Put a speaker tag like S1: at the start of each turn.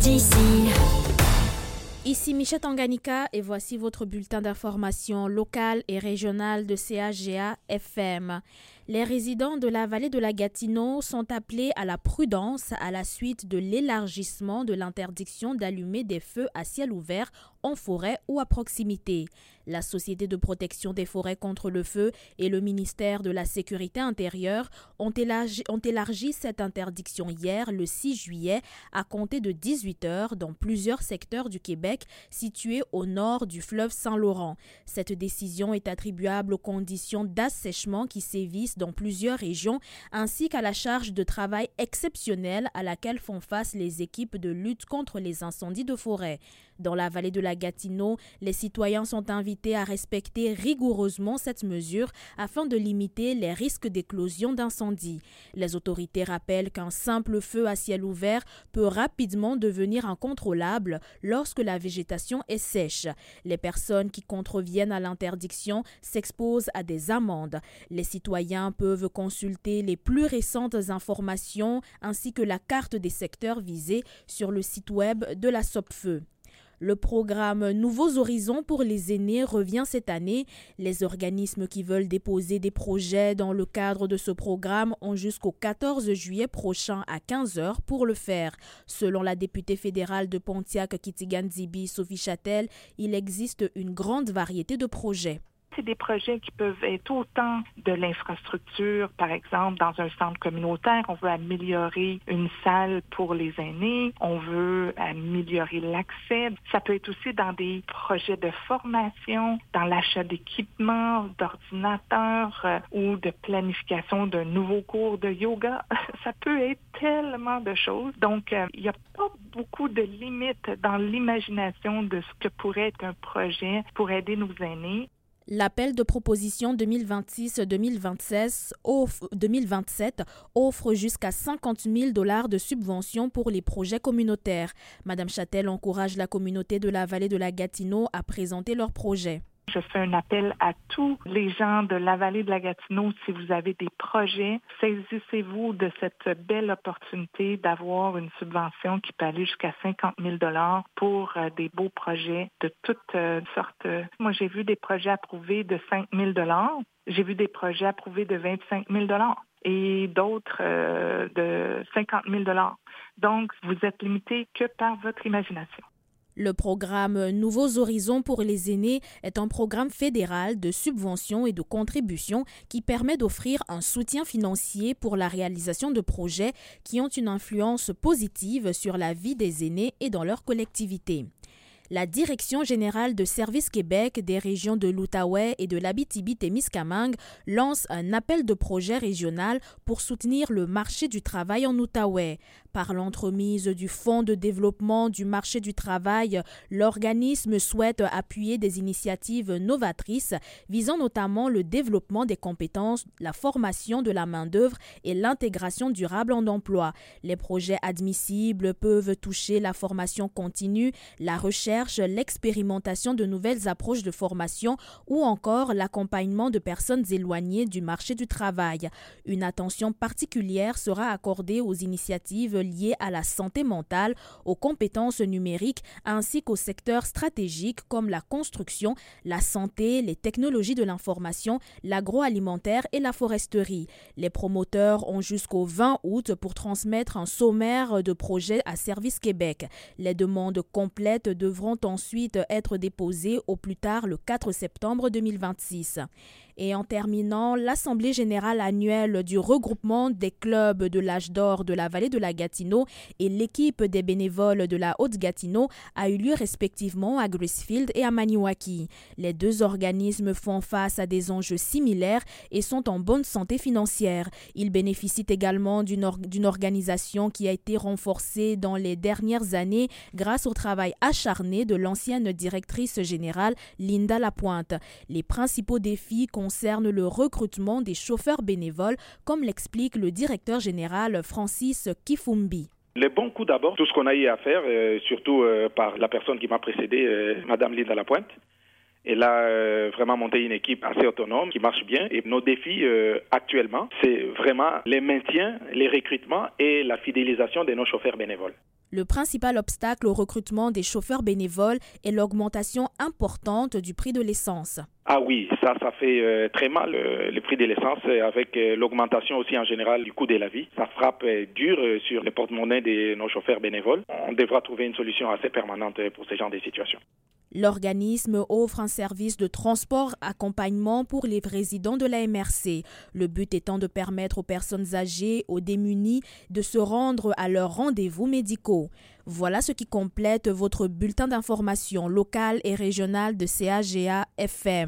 S1: d'ici.
S2: Ici Michette Tanganyika et voici votre bulletin d'information locale et régionale de CHGA FM. Les résidents de la vallée de la Gatineau sont appelés à la prudence à la suite de l'élargissement de l'interdiction d'allumer des feux à ciel ouvert en forêt ou à proximité. La Société de protection des forêts contre le feu et le ministère de la Sécurité intérieure ont élargi cette interdiction hier, le 6 juillet, à compter de 18 heures dans plusieurs secteurs du Québec situés au nord du fleuve Saint-Laurent. Cette décision est attribuable aux conditions d'assèchement qui sévissent dans plusieurs régions ainsi qu'à la charge de travail exceptionnelle à laquelle font face les équipes de lutte contre les incendies de forêt. Dans la vallée de la Gatineau, les citoyens sont invités à respecter rigoureusement cette mesure afin de limiter les risques d'éclosion d'incendie. Les autorités rappellent qu'un simple feu à ciel ouvert peut rapidement devenir incontrôlable lorsque la végétation est sèche. Les personnes qui contreviennent à l'interdiction s'exposent à des amendes. Les citoyens peuvent consulter les plus récentes informations ainsi que la carte des secteurs visés sur le site web de la SOPFEU. Le programme Nouveaux Horizons pour les aînés revient cette année. Les organismes qui veulent déposer des projets dans le cadre de ce programme ont jusqu'au 14 juillet prochain à 15h pour le faire. Selon la députée fédérale de Pontiac-Kitigan-Zibi, Sophie Châtel, il existe une grande variété de projets.
S3: C'est des projets qui peuvent être autant de l'infrastructure, par exemple, dans un centre communautaire, on veut améliorer une salle pour les aînés, on veut améliorer l'accès. Ça peut être aussi dans des projets de formation, dans l'achat d'équipements, d'ordinateurs ou de planification d'un nouveau cours de yoga. Ça peut être tellement de choses. Donc, il n'y a pas beaucoup de limites dans l'imagination de ce que pourrait être un projet pour aider nos aînés.
S2: L'appel de proposition 2026-2027 offre jusqu'à 50 000 $ de subventions pour les projets communautaires. Madame Châtel encourage la communauté de la vallée de la Gatineau à présenter leurs projets.
S3: Je fais un appel à tous les gens de la vallée de la Gatineau. Si vous avez des projets, saisissez-vous de cette belle opportunité d'avoir une subvention qui peut aller jusqu'à 50 000 $ pour des beaux projets de toutes sortes. Moi, j'ai vu des projets approuvés de 5 000 $. J'ai vu des projets approuvés de 25 000 $ et d'autres de 50 000 $. Donc, vous êtes limité que par votre imagination.
S2: Le programme Nouveaux Horizons pour les aînés est un programme fédéral de subventions et de contributions qui permet d'offrir un soutien financier pour la réalisation de projets qui ont une influence positive sur la vie des aînés et dans leur collectivité. La Direction générale de Services Québec des régions de l'Outaouais et de l'Abitibi-Témiscamingue lance un appel de projet régional pour soutenir le marché du travail en Outaouais. Par l'entremise du Fonds de développement du marché du travail, l'organisme souhaite appuyer des initiatives novatrices visant notamment le développement des compétences, la formation de la main-d'œuvre et l'intégration durable en emploi. Les projets admissibles peuvent toucher la formation continue, la recherche, l'expérimentation de nouvelles approches de formation ou encore l'accompagnement de personnes éloignées du marché du travail. Une attention particulière sera accordée aux initiatives liées à la santé mentale, aux compétences numériques ainsi qu'aux secteurs stratégiques comme la construction, la santé, les technologies de l'information, l'agroalimentaire et la foresterie. Les promoteurs ont jusqu'au 20 août pour transmettre un sommaire de projets à Service Québec. Les demandes complètes devront ensuite être déposées au plus tard le 4 septembre 2026. Et en terminant, l'Assemblée générale annuelle du regroupement des clubs de l'âge d'or de la vallée de la Gatineau et l'équipe des bénévoles de la Haute-Gatineau a eu lieu respectivement à Gracefield et à Maniwaki. Les deux organismes font face à des enjeux similaires et sont en bonne santé financière. Ils bénéficient également d'une organisation qui a été renforcée dans les dernières années grâce au travail acharné de l'ancienne directrice générale Linda Lapointe. Les principaux défis concerne le recrutement des chauffeurs bénévoles, comme l'explique le directeur général Francis Kifumbi.
S4: Le bon coup d'abord, tout ce qu'on a eu à faire, surtout par la personne qui m'a précédé, Madame Linda Lapointe. Elle a vraiment monté une équipe assez autonome qui marche bien. Et nos défis actuellement, c'est vraiment les maintiens, les recrutements et la fidélisation de nos chauffeurs bénévoles.
S2: Le principal obstacle au recrutement des chauffeurs bénévoles est l'augmentation importante du prix de l'essence.
S4: Ah oui, ça fait très mal le prix de l'essence avec l'augmentation aussi en général du coût de la vie. Ça frappe dur sur les porte-monnaies de nos chauffeurs bénévoles. On devra trouver une solution assez permanente pour ce genre de situations.
S2: L'organisme offre un service de transport-accompagnement pour les résidents de la MRC. Le but étant de permettre aux personnes âgées, aux démunis, de se rendre à leurs rendez-vous médicaux. Voilà ce qui complète votre bulletin d'information local et régional de CAGA FM.